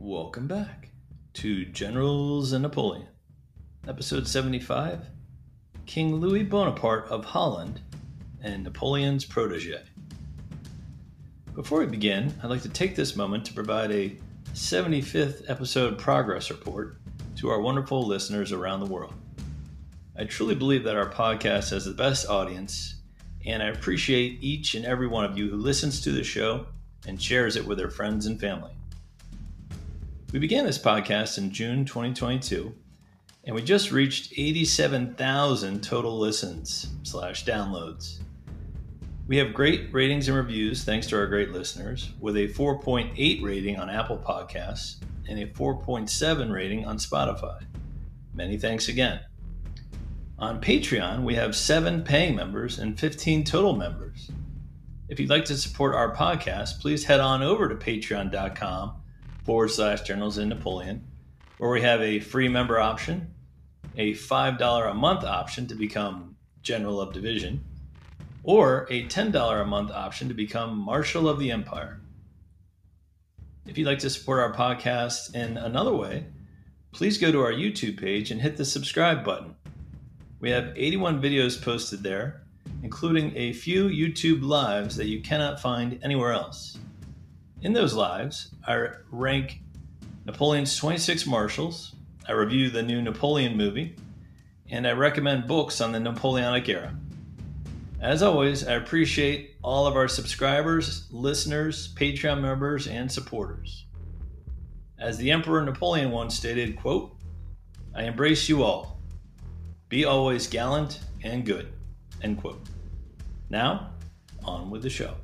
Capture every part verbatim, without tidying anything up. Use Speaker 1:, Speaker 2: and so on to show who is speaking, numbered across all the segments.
Speaker 1: Welcome back to Generals and Napoleon, episode seventy-five, King Louis Bonaparte of Holland and Napoleon's protege. Before we begin, I'd like to take this moment to provide a seventy-fifth episode progress report to our wonderful listeners around the world. I truly believe that our podcast has the best audience, and I appreciate each and every one of you who listens to the show and shares it with their friends and family. We began this podcast in June twenty twenty-two, and we just reached eighty-seven thousand total listens slash downloads. We have great ratings and reviews thanks to our great listeners, with a four point eight rating on Apple Podcasts and a four point seven rating on Spotify. Many thanks again. On Patreon, we have seven paying members and fifteen total members. If you'd like to support our podcast, please head on over to patreon.com forward slash Generals in Napoleon, where we have a free member option, a five dollars a month option to become General of Division, or a ten dollars a month option to become Marshal of the Empire. If you'd like to support our podcast in another way, please go to our YouTube page and hit the subscribe button. We have eighty-one videos posted there, including a few YouTube lives that you cannot find anywhere else. In those lives, I rank Napoleon's twenty-six marshals, I review the new Napoleon movie, and I recommend books on the Napoleonic era. As always, I appreciate all of our subscribers, listeners, Patreon members, and supporters. As the Emperor Napoleon once stated, quote, "I embrace you all. Be always gallant and good," end quote. Now, on with the show.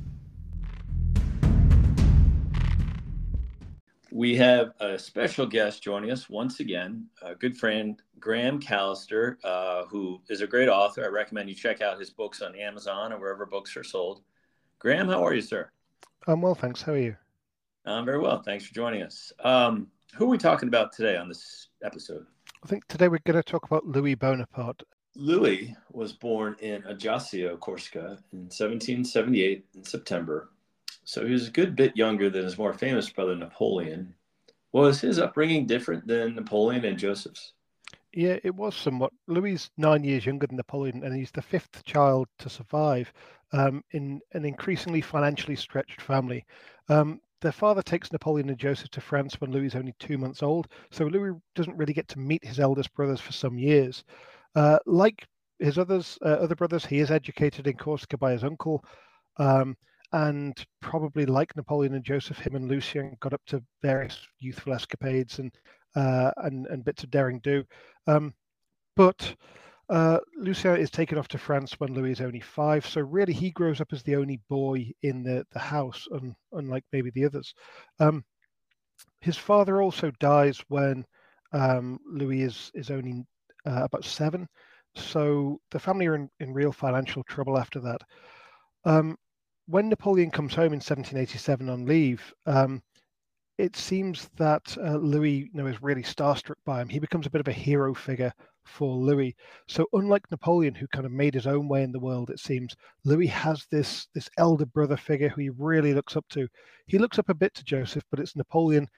Speaker 1: We have a special guest joining us once again, a good friend, Graham Callister, uh, who is a great author. I recommend you check out his books on Amazon or wherever books are sold. Graham, how are you, sir?
Speaker 2: I'm well, thanks. How are you?
Speaker 1: I'm very well. Thanks for joining us. Um, who are we talking about today on this episode?
Speaker 2: I think today we're going to talk about Louis Bonaparte.
Speaker 1: Louis was born in Ajaccio, Corsica in seventeen seventy-eight in September. So he was a good bit younger than his more famous brother, Napoleon. Was his upbringing different than Napoleon and Joseph's?
Speaker 2: Yeah, it was somewhat. Louis is nine years younger than Napoleon, and he's the fifth child to survive um, in an increasingly financially stretched family. Um, their father takes Napoleon and Joseph to France when Louis is only two months old, so Louis doesn't really get to meet his eldest brothers for some years. Uh, like his others, uh, other brothers, he is educated in Corsica by his uncle. Um, And probably like Napoleon and Joseph, him and Lucien got up to various youthful escapades and uh, and, and bits of daring do. Um, but uh, Lucien is taken off to France when Louis is only five. So really, he grows up as the only boy in the, the house, un, unlike maybe the others. Um, his father also dies when um, Louis is, is only uh, about seven. So the family are in, in real financial trouble after that. Um, When Napoleon comes home in seventeen eighty-seven on leave, um, it seems that uh, Louis you know, is really starstruck by him. He becomes a bit of a hero figure for Louis. So unlike Napoleon, who kind of made his own way in the world, it seems, Louis has this, this elder brother figure who he really looks up to. He looks up a bit to Joseph, but it's Napoleon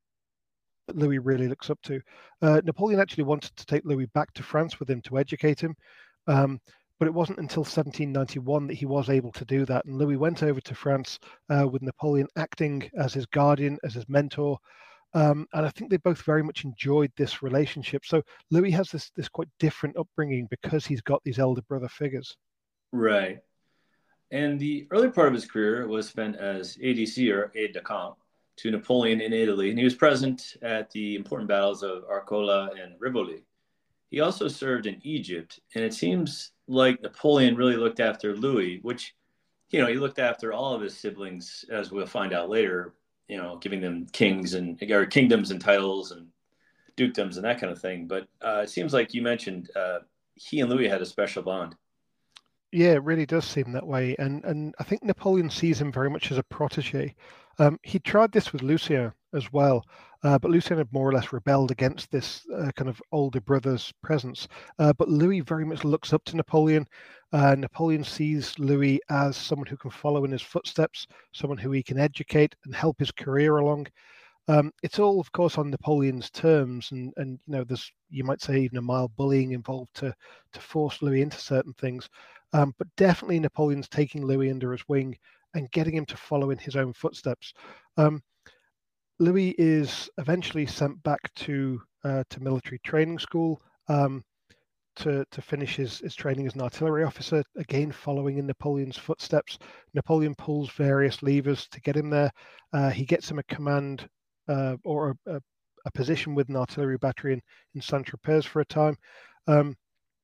Speaker 2: that Louis really looks up to. Uh, Napoleon actually wanted to take Louis back to France with him to educate him. Um, But it wasn't until seventeen ninety-one that he was able to do that. And Louis went over to France uh, with Napoleon acting as his guardian, as his mentor. Um, and I think they both very much enjoyed this relationship. So Louis has this, this quite different upbringing because he's got these elder brother figures.
Speaker 1: Right. And the early part of his career was spent as A D C, or aide de camp, to Napoleon in Italy. And he was present at the important battles of Arcola and Rivoli. He also served in Egypt, and it seems like Napoleon really looked after Louis, which, you know, he looked after all of his siblings, as we'll find out later, you know, giving them kings and or kingdoms and titles and dukedoms and that kind of thing. But uh, it seems like you mentioned uh, he and Louis had a special bond.
Speaker 2: Yeah, it really does seem that way. And and I think Napoleon sees him very much as a protege. Um, he tried this with Lucien as well, uh, but Lucien had more or less rebelled against this uh, kind of older brother's presence. Uh, but Louis very much looks up to Napoleon. Uh, Napoleon sees Louis as someone who can follow in his footsteps, someone who he can educate and help his career along. Um, it's all, of course, on Napoleon's terms, and and you know, there's, you might say, even a mild bullying involved to to force Louis into certain things, um, but definitely Napoleon's taking Louis under his wing and getting him to follow in his own footsteps. Um, Louis is eventually sent back to uh, to military training school. Um, to, to finish his, his training as an artillery officer, again following in Napoleon's footsteps. Napoleon pulls various levers to get him there. Uh, he gets him a command uh, or a, a, a position with an artillery battery in, in Saint-Tropez for a time. Um,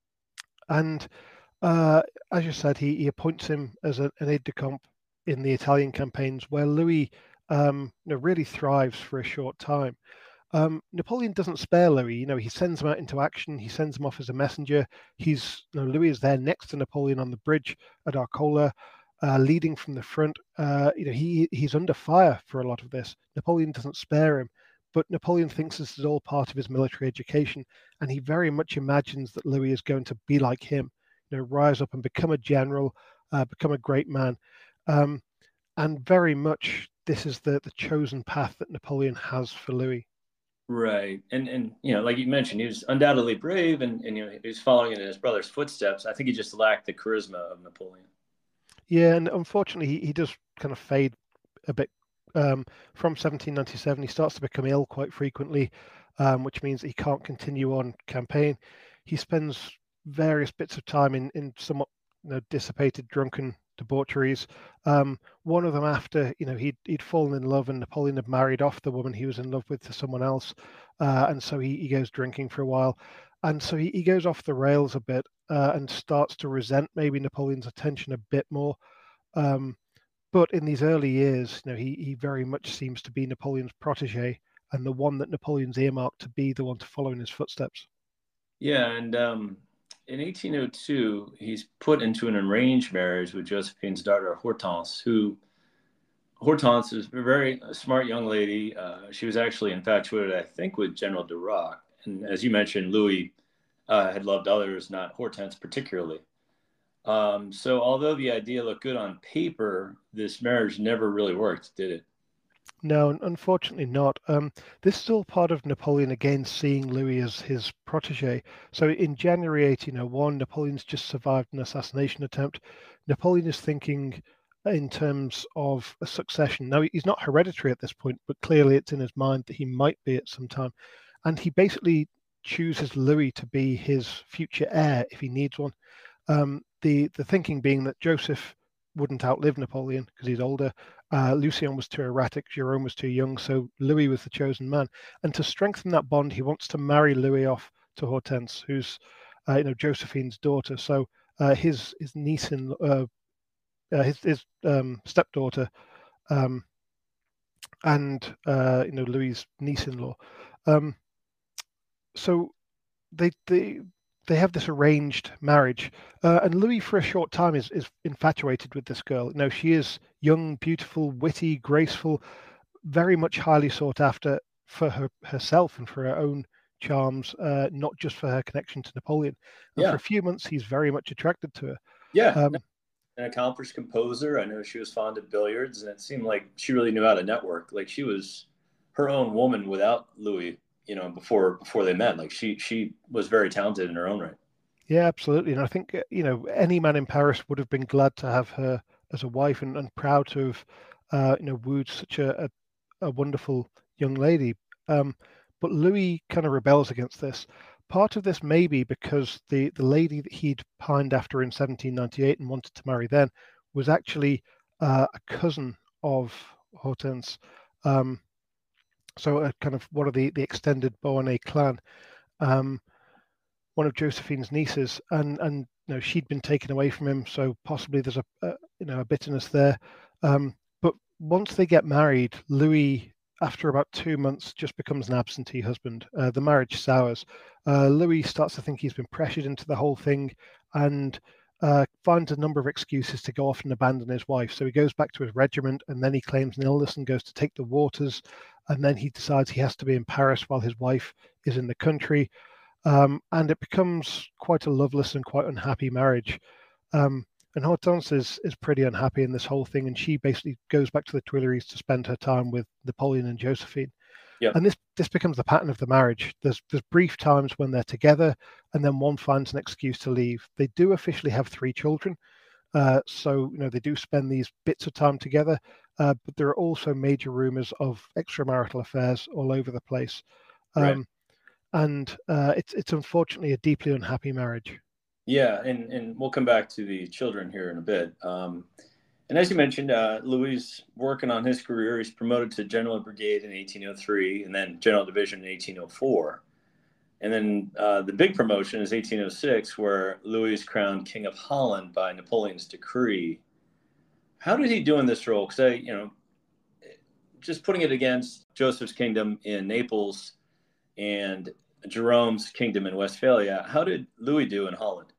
Speaker 2: and uh, as you said, he, he appoints him as a, an aide-de-camp in the Italian campaigns, where Louis um, you know, really thrives for a short time. Um, Napoleon doesn't spare Louis. You know, he sends him out into action. He sends him off as a messenger. He's, you know, Louis is there next to Napoleon on the bridge at Arcola, uh, leading from the front. Uh, you know, he he's under fire for a lot of this. Napoleon doesn't spare him, but Napoleon thinks this is all part of his military education, and he very much imagines that Louis is going to be like him. You know, rise up and become a general, uh, become a great man, um, and very much this is the the chosen path that Napoleon has for Louis.
Speaker 1: Right. And and you know, like you mentioned, he was undoubtedly brave, and, and you know, he was following in his brother's footsteps. I think he just lacked the charisma of Napoleon.
Speaker 2: Yeah, and unfortunately, he, he does kind of fade a bit. Um, from seventeen ninety-seven, he starts to become ill quite frequently, um, which means he can't continue on campaign. He spends various bits of time in, in somewhat, you know, dissipated, drunken debaucheries. Um, one of them after, you know, he'd, he'd fallen in love and Napoleon had married off the woman he was in love with to someone else. Uh, and so he, he goes drinking for a while. And so he, he goes off the rails a bit uh, and starts to resent maybe Napoleon's attention a bit more. Um, but in these early years, you know, he, he very much seems to be Napoleon's protege and the one that Napoleon's earmarked to be the one to follow in his footsteps.
Speaker 1: Yeah, and um, in eighteen oh two, he's put into an arranged marriage with Josephine's daughter Hortense, who Hortense is a very smart young lady. Uh, she was actually infatuated, I think, with General Duroc. And as you mentioned, Louis uh, had loved others, not Hortense particularly. Um, so although the idea looked good on paper, this marriage never really worked, did it?
Speaker 2: No, unfortunately not. Um, this is all part of Napoleon again seeing Louis as his protege. So in January eighteen oh one, Napoleon's just survived an assassination attempt. Napoleon is thinking in terms of a succession. Now, he's not hereditary at this point, but clearly it's in his mind that he might be at some time. And he basically chooses Louis to be his future heir if he needs one. Um, the, the thinking being that Joseph wouldn't outlive Napoleon because he's older. Uh, Lucien was too erratic, Jerome was too young, so Louis was the chosen man. And to strengthen that bond, he wants to marry Louis off to Hortense, who's uh, you know, Josephine's daughter. So uh, his his niece in uh, uh, his his um, stepdaughter, um, and uh, you know, Louis's niece-in-law. Um, so they they they have this arranged marriage, uh, and Louis, for a short time, is is infatuated with this girl. You know, she is young, beautiful, witty, graceful, very much highly sought after for her herself and for her own charms, uh, not just for her connection to Napoleon. And
Speaker 1: Yeah.
Speaker 2: for a few months, he's very much attracted to her.
Speaker 1: Yeah.
Speaker 2: Um,
Speaker 1: An accomplished composer. I know she was fond of billiards, and it seemed like she really knew how to network. Like she was her own woman without Louis, you know, before before they met. Like she she was very talented in her own right.
Speaker 2: yeah, absolutely. And I think uh, you know, any man in Paris would have been glad to have her as a wife and, and proud to have uh, you know, wooed such a, a, a wonderful young lady. Um, but Louis kind of rebels against this. Part of this may be because the, the lady that he'd pined after in seventeen ninety-eight and wanted to marry then was actually uh, a cousin of Hortense. Um, so a kind of one of the, the extended Beauharnais clan, um, one of Josephine's nieces, and and you know, she'd been taken away from him, so possibly there's a, a you know, a bitterness there. Um, but once they get married, Louis, after about two months, just becomes an absentee husband. Uh, the marriage sours. Uh, Louis starts to think he's been pressured into the whole thing, and uh, finds a number of excuses to go off and abandon his wife. So he goes back to his regiment, and then he claims an illness and goes to take the waters, and then he decides he has to be in Paris while his wife is in the country. Um, and it becomes quite a loveless and quite unhappy marriage. Um, and Hortense is, is pretty unhappy in this whole thing, and she basically goes back to the Tuileries to spend her time with Napoleon and Josephine.
Speaker 1: Yep.
Speaker 2: And this this becomes the pattern of the marriage. There's there's brief times when they're together, and then one finds an excuse to leave. They do officially have three children, uh, so you know they do spend these bits of time together. Uh, but there are also major rumors of extramarital affairs all over the place,
Speaker 1: Right.
Speaker 2: um, and uh, it's it's unfortunately a deeply unhappy marriage.
Speaker 1: Yeah, and and we'll come back to the children here in a bit. Um, and as you mentioned, uh, Louis working on his career. He's promoted to general brigade in eighteen oh three, and then general division in eighteen oh four. And then uh, the big promotion is eighteen oh six, where Louis is crowned King of Holland by Napoleon's decree. How did he do in this role? Because I, you know, just putting it against Joseph's kingdom in Naples and Jerome's kingdom in Westphalia, how did Louis do in Holland?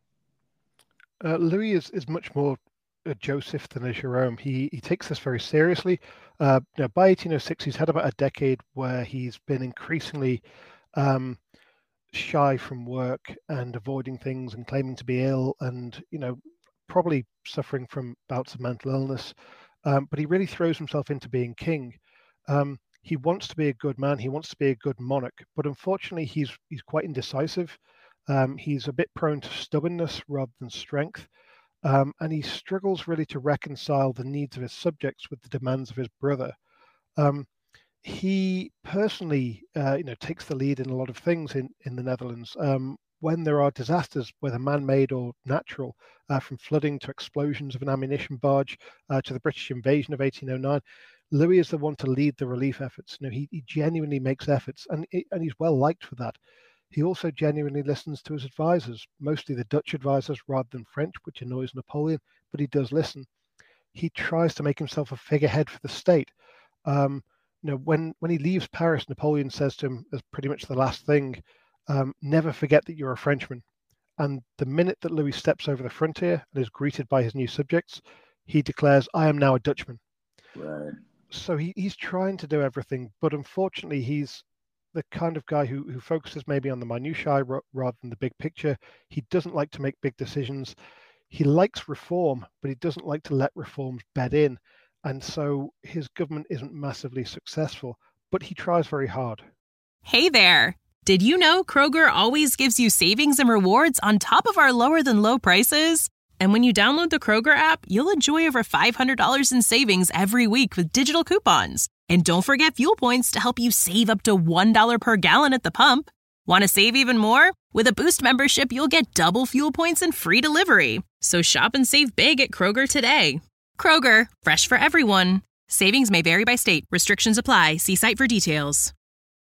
Speaker 2: Uh, Louis is, is much more a Joseph than a Jerome. He he takes this very seriously. Uh, you know, by eighteen oh six, he's had about a decade where he's been increasingly um, shy from work and avoiding things and claiming to be ill, and you know probably suffering from bouts of mental illness. Um, but he really throws himself into being king. Um, he wants to be a good man. He wants to be a good monarch, but unfortunately, he's he's quite indecisive. Um, he's a bit prone to stubbornness rather than strength, um, and he struggles really to reconcile the needs of his subjects with the demands of his brother. Um, he personally, uh, you know, takes the lead in a lot of things in in the Netherlands. Um, when there are disasters, whether man-made or natural, uh, from flooding to explosions of an ammunition barge uh, to the British invasion of eighteen oh nine, Louis is the one to lead the relief efforts. You know, he, he genuinely makes efforts, and and he's well liked for that. He also genuinely listens to his advisors, mostly the Dutch advisors rather than French, which annoys Napoleon, but he does listen. He tries to make himself a figurehead for the state. Um, you know, when when he leaves Paris, Napoleon says to him as pretty much the last thing, um, "Never forget that you're a Frenchman." And the minute that Louis steps over the frontier and is greeted by his new subjects, he declares, "I am now a Dutchman."
Speaker 1: Right.
Speaker 2: So he, he's trying to do everything, but unfortunately, he's the kind of guy who, who focuses maybe on the minutiae rather than the big picture. He doesn't like to make big decisions. He likes reform, but he doesn't like to let reforms bed in. And so his government isn't massively successful, but he tries very hard.
Speaker 3: Hey there. Did you know Kroger always gives you savings and rewards on top of our lower than low prices? And when you download the Kroger app, you'll enjoy over five hundred dollars in savings every week with digital coupons. And don't forget fuel points to help you save up to one dollar per gallon at the pump. Want to save even more? With a Boost membership, you'll get double fuel points and free delivery. So shop and save big at Kroger today. Kroger, fresh for everyone. Savings may vary by state. Restrictions apply. See site for details.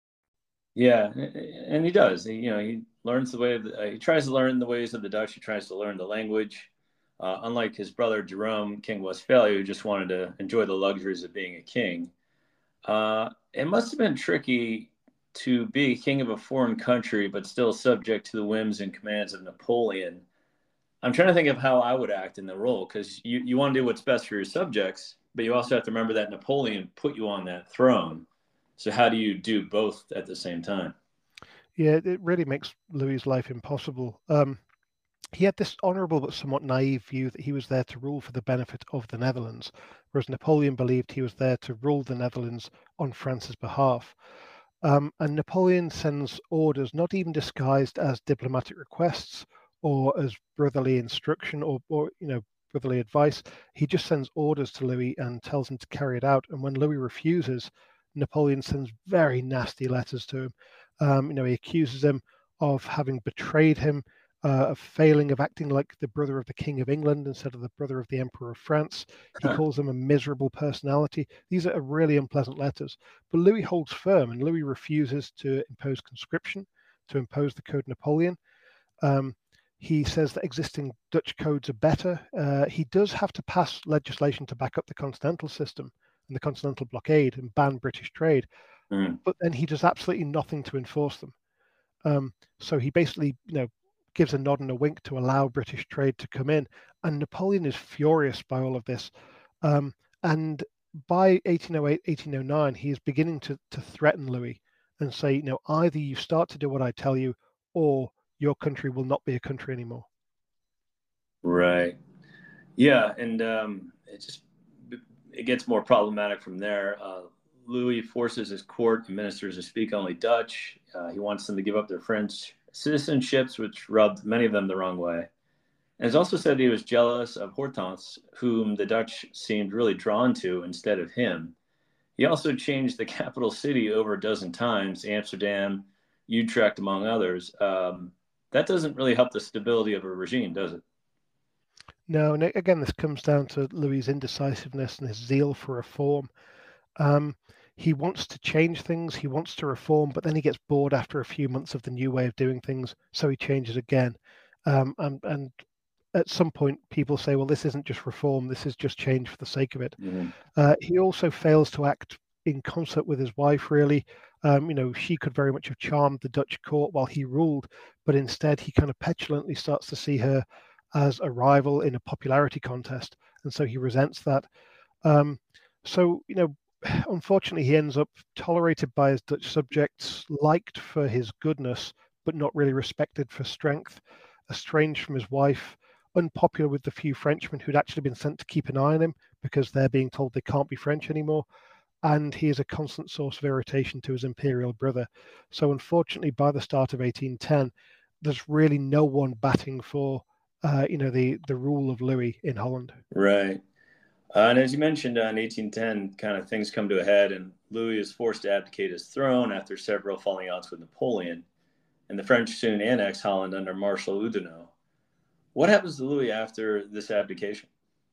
Speaker 1: Yeah, and he does. He, you know, he learns the way of the, uh, he tries to learn the ways of the Dutch. He tries to learn the language. Uh, unlike his brother Jerome, King of Westphalia, who just wanted to enjoy the luxuries of being a king. Uh, it must have been tricky to be king of a foreign country, but still subject to the whims and commands of Napoleon. I'm trying to think of how I would act in the role, because you, you want to do what's best for your subjects, but you also have to remember that Napoleon put you on that throne. So how do you do both at the same time?
Speaker 2: Yeah, it really makes Louis' life impossible. Um, he had this honourable but somewhat naive view that he was there to rule for the benefit of the Netherlands, whereas Napoleon believed he was there to rule the Netherlands on France's behalf. Um, and Napoleon sends orders not even disguised as diplomatic requests or as brotherly instruction or, or you know, brotherly advice. He just sends orders to Louis and tells him to carry it out. And when Louis refuses, Napoleon sends very nasty letters to him. Um, you know, he accuses him of having betrayed him, uh, of failing, of acting like the brother of the King of England instead of the brother of the Emperor of France. He calls him a miserable personality. These are really unpleasant letters. But Louis holds firm, and Louis refuses to impose conscription, to impose the Code Napoleon. Um, he says that existing Dutch codes are better. Uh, he does have to pass legislation to back up the continental system and the continental blockade and ban British trade,
Speaker 1: Mm.
Speaker 2: but then he does absolutely nothing to enforce them. Um, so he basically, you know, gives a nod and a wink to allow British trade to come in, and Napoleon is furious by all of this. Um, and by eighteen oh eight, eighteen oh nine, he is beginning to to threaten Louis and say, you know, either you start to do what I tell you, or your country will not be a country anymore.
Speaker 1: Right. Yeah, and um, it just it gets more problematic from there. Uh, Louis forces his court and ministers to speak only Dutch. Uh, he wants them to give up their French citizenships, which rubbed many of them the wrong way. And it's also said he was jealous of Hortense, whom the Dutch seemed really drawn to instead of him. He also changed the capital city over a dozen times, Amsterdam, Utrecht, among others. Um, that doesn't really help the stability of a regime, does it?
Speaker 2: No, and again, this comes down to Louis's indecisiveness and his zeal for reform. Um, he wants to change things, he wants to reform, but then he gets bored after a few months of the new way of doing things, so he changes again. Um, and, and at some point, people say, well, this isn't just reform, this is just change for the sake of it. Mm-hmm. Uh, he also fails to act in concert with his wife, really. Um, you know, she could very much have charmed the Dutch court while he ruled, but instead he kind of petulantly starts to see her as a rival in a popularity contest, and so he resents that. Um, so, you know, unfortunately, he ends up tolerated by his Dutch subjects, liked for his goodness, but not really respected for strength, estranged from his wife, unpopular with the few Frenchmen who'd actually been sent to keep an eye on him because they're being told they can't be French anymore. And he is a constant source of irritation to his imperial brother. So unfortunately, by the start of eighteen ten, there's really no one batting for Uh, you know, the the rule of Louis in Holland.
Speaker 1: Right. Uh, and as you mentioned, uh, in eighteen ten, kind of things come to a head, and Louis is forced to abdicate his throne after several falling outs with Napoleon. And the French soon annex Holland under Marshal Oudinot. What happens to Louis after this abdication?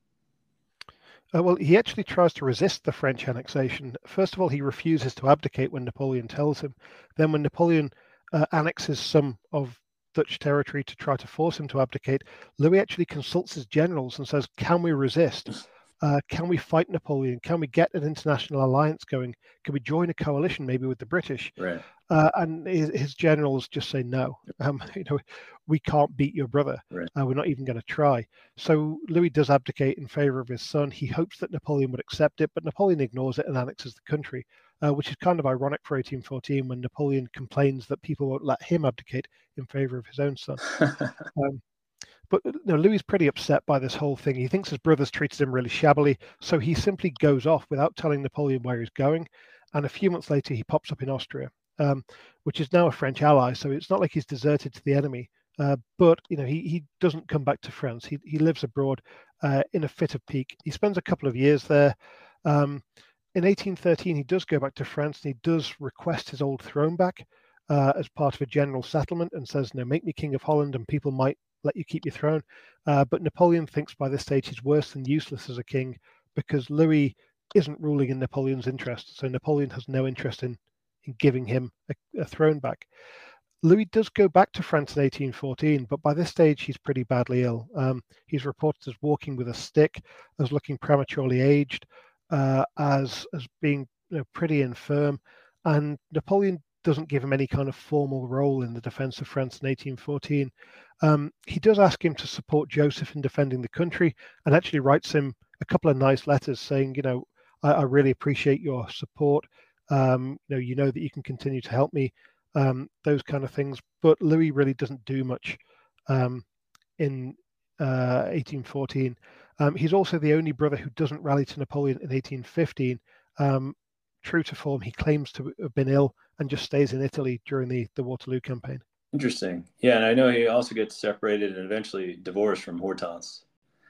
Speaker 2: Uh, well, he actually tries to resist the French annexation. First of all, he refuses to abdicate when Napoleon tells him. Then when Napoleon uh, annexes some of Dutch territory to try to force him to abdicate, Louis actually consults his generals and says, can we resist? Uh, can we fight Napoleon? Can we get an international alliance going? Can we join a coalition maybe with the British?
Speaker 1: Right.
Speaker 2: Uh, and his, his generals just say, no, um, you know, we can't beat your brother.
Speaker 1: Right.
Speaker 2: Uh, we're not even going to try. So Louis does abdicate in favor of his son. He hopes that Napoleon would accept it, but Napoleon ignores it and annexes the country. Uh, which is kind of ironic for eighteen fourteen when Napoleon complains that people won't let him abdicate in favor of his own son. um, but you know, Louis is pretty upset by this whole thing. He thinks his brother's treated him really shabbily, so he simply goes off without telling Napoleon where he's going. And a few months later, he pops up in Austria, um, which is now a French ally. So it's not like he's deserted to the enemy. Uh, but you know, he he doesn't come back to France. He he lives abroad uh, in a fit of pique. He spends a couple of years there. Um, In eighteen thirteen, he does go back to France and he does request his old throne back uh, as part of a general settlement and says, no, make me king of Holland and people might let you keep your throne. Uh, but Napoleon thinks by this stage he's worse than useless as a king because Louis isn't ruling in Napoleon's interest. So Napoleon has no interest in, in giving him a, a throne back. Louis does go back to France in eighteen fourteen, but by this stage he's pretty badly ill. Um, he's reported as walking with a stick, as looking prematurely aged, Uh, as as being you know, pretty infirm, and Napoleon doesn't give him any kind of formal role in the defense of France in eighteen fourteen. Um, he does ask him to support Joseph in defending the country, and actually writes him a couple of nice letters saying, you know, I, I really appreciate your support. Um, you know, you know that you can continue to help me. Um, those kind of things. But Louis really doesn't do much um, in uh, eighteen fourteen. Um, he's also the only brother who doesn't rally to Napoleon in eighteen fifteen. Um, true to form, he claims to have been ill and just stays in Italy during the, the Waterloo campaign.
Speaker 1: Interesting. Yeah, and I know he also gets separated and eventually divorced from Hortense.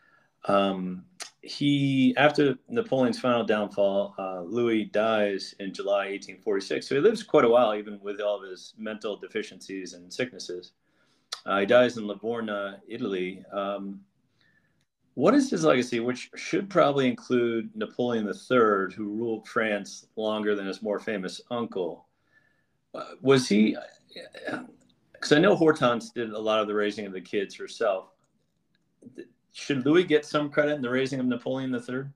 Speaker 1: Um, he, after Napoleon's final downfall, uh, Louis dies in July eighteen forty-six. So he lives quite a while, even with all of his mental deficiencies and sicknesses. Uh, he dies in Livorno, Italy. Um, What is his legacy, which should probably include Napoleon the Third, who ruled France longer than his more famous uncle? Uh, was he, because I know Hortense did a lot of the raising of the kids herself. Should Louis get some credit in the raising of Napoleon the Third?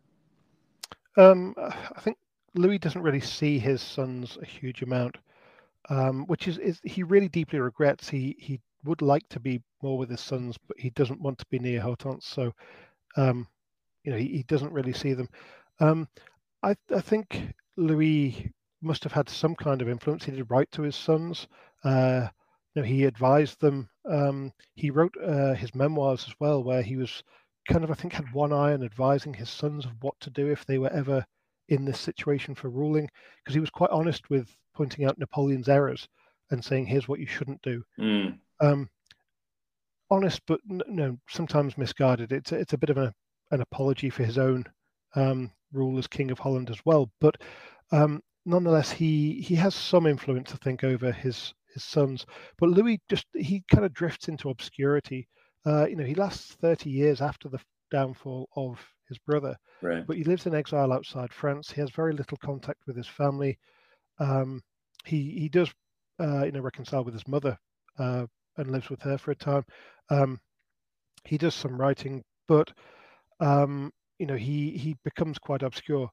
Speaker 2: Um, I think Louis doesn't really see his sons a huge amount, um, which is, is he really deeply regrets. He, he would like to be more with his sons, but he doesn't want to be near Hortense. So Um, you know, he, he doesn't really see them. Um, I, I think Louis must have had some kind of influence. He did write to his sons. Uh, you know, he advised them. Um, he wrote uh, his memoirs as well, where he was kind of, I think, had one eye on advising his sons of what to do if they were ever in this situation for ruling, because he was quite honest with pointing out Napoleon's errors and saying, here's what you shouldn't do.
Speaker 1: Mm.
Speaker 2: Um, honest, but no, no, sometimes misguided. It's a, it's a bit of a, an apology for his own um, rule as King of Holland as well. But um, nonetheless, he he has some influence, I think, over his his sons. But Louis just he kind of drifts into obscurity. Uh, you know, he lasts thirty years after the downfall of his brother,
Speaker 1: Right.
Speaker 2: but he lives in exile outside France. He has very little contact with his family. Um, he he does uh, you know reconcile with his mother uh, and lives with her for a time. Um, he does some writing, but um, you know he he becomes quite obscure.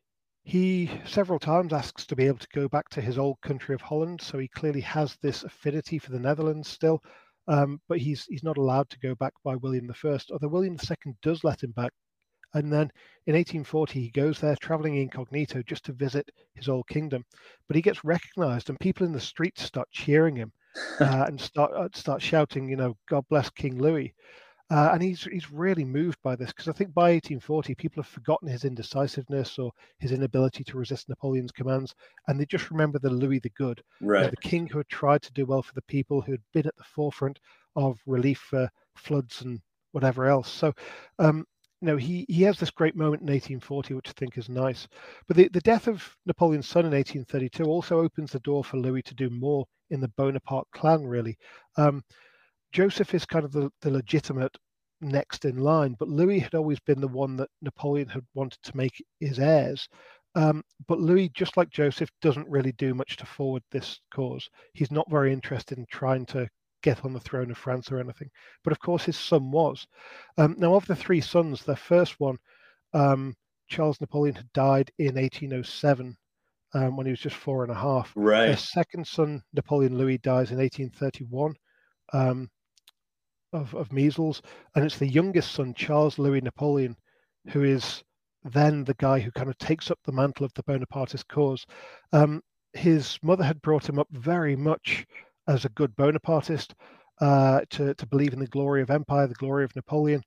Speaker 2: He several times asks to be able to go back to his old country of Holland, so he clearly has this affinity for the Netherlands still. Um, but he's he's not allowed to go back by William the First, although William the Second does let him back. And then in eighteen forty, he goes there traveling incognito just to visit his old kingdom. But he gets recognized, and people in the streets start cheering him uh, and start uh, start shouting, you know, God bless King Louis. Uh, and he's he's really moved by this, because I think by eighteen forty, people have forgotten his indecisiveness or his inability to resist Napoleon's commands, and they just remember the Louis the Good,
Speaker 1: Right.
Speaker 2: you know, the king who had tried to do well for the people, who had been at the forefront of relief for floods and whatever else. So, um, you know, he, he has this great moment in eighteen forty, which I think is nice. But the, the death of Napoleon's son in eighteen thirty-two also opens the door for Louis to do more in the Bonaparte clan, really. Um, Joseph is kind of the, the legitimate next in line, but Louis had always been the one that Napoleon had wanted to make his heirs. Um, but Louis, just like Joseph, doesn't really do much to forward this cause. He's not very interested in trying to get on the throne of France or anything. But of course, his son was. Um, now, of the three sons, the first one, um, Charles Napoleon, had died in eighteen oh seven. Um, when he was just four and a half.
Speaker 1: Right.
Speaker 2: Their second son, Napoleon Louis, dies in eighteen thirty-one. Um, Of, of measles, and it's the youngest son, Charles Louis Napoleon, who is then the guy who kind of takes up the mantle of the Bonapartist cause. Um, his mother had brought him up very much as a good Bonapartist, uh, to, to believe in the glory of empire, the glory of Napoleon.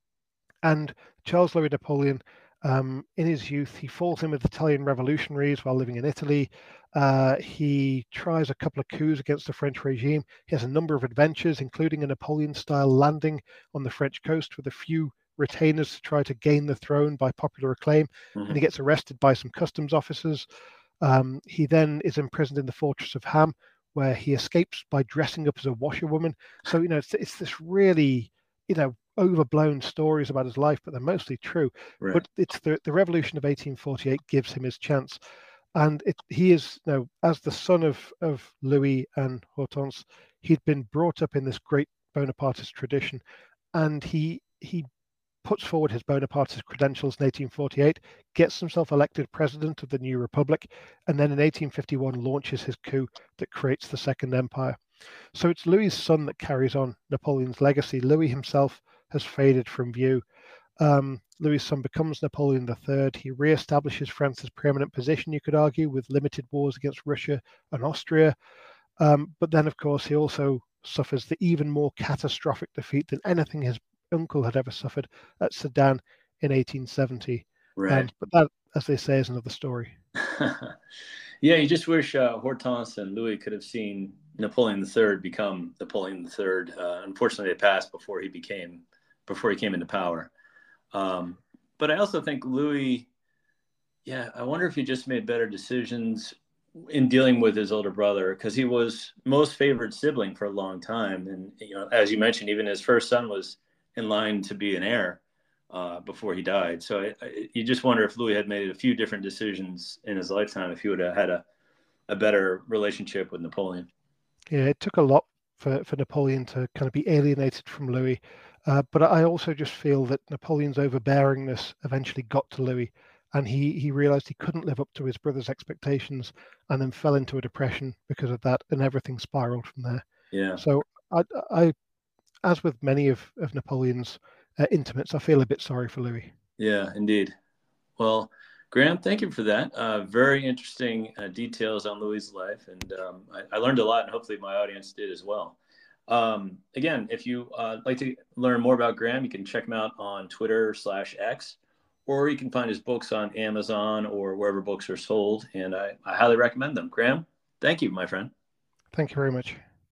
Speaker 2: And Charles Louis Napoleon, um, in his youth, he falls in with Italian revolutionaries while living in Italy. Uh, he tries a couple of coups against the French regime. He has a number of adventures, including a Napoleon-style landing on the French coast with a few retainers to try to gain the throne by popular acclaim.
Speaker 1: Mm-hmm.
Speaker 2: And he gets arrested by some customs officers. Um, he then is imprisoned in the fortress of Ham, where he escapes by dressing up as a washerwoman. So, you know, it's, it's this really, you know, overblown stories about his life, but they're mostly true.
Speaker 1: Right.
Speaker 2: But it's the, the revolution of eighteen forty-eight gives him his chance. And it, he is, you know, as the son of, of Louis and Hortense, he'd been brought up in this great Bonapartist tradition, and he he puts forward his Bonapartist credentials in eighteen forty-eight, gets himself elected president of the new republic, and then in eighteen fifty-one launches his coup that creates the Second Empire. So it's Louis's son that carries on Napoleon's legacy. Louis himself has faded from view. Um, Louis's son becomes Napoleon the Third. He reestablishes France's preeminent position, you could argue, with limited wars against Russia and Austria. Um, but then, of course, he also suffers the even more catastrophic defeat than anything his uncle had ever suffered at Sedan in eighteen seventy.
Speaker 1: Right.
Speaker 2: Um, but that, as they say, is another story.
Speaker 1: Yeah, you just wish uh, Hortense and Louis could have seen Napoleon the Third become Napoleon the Third. Uh, unfortunately, they passed before he became before he came into power. Um, but I also think Louis, yeah, I wonder if he just made better decisions in dealing with his older brother, because he was most favored sibling for a long time. And, you know, as you mentioned, even his first son was in line to be an heir uh, before he died. So I, I, you just wonder if Louis had made a few different decisions in his lifetime, if he would have had a, a better relationship with Napoleon.
Speaker 2: Yeah, it took a lot for, for Napoleon to kind of be alienated from Louis. Uh, but I also just feel that Napoleon's overbearingness eventually got to Louis, and he, he realized he couldn't live up to his brother's expectations, and then fell into a depression because of that, and everything spiraled from there.
Speaker 1: Yeah.
Speaker 2: So I, I as with many of, of Napoleon's uh, intimates, I feel a bit sorry for Louis.
Speaker 1: Yeah, indeed. Well, Graham, thank you for that. Uh, very interesting uh, details on Louis's life, and um, I, I learned a lot, and hopefully my audience did as well. Um, again, if you uh, like to learn more about Graham, you can check him out on Twitter slash X, or you can find his books on Amazon or wherever books are sold. And I, I highly recommend them. Graham, thank you, my friend.
Speaker 2: Thank you very much.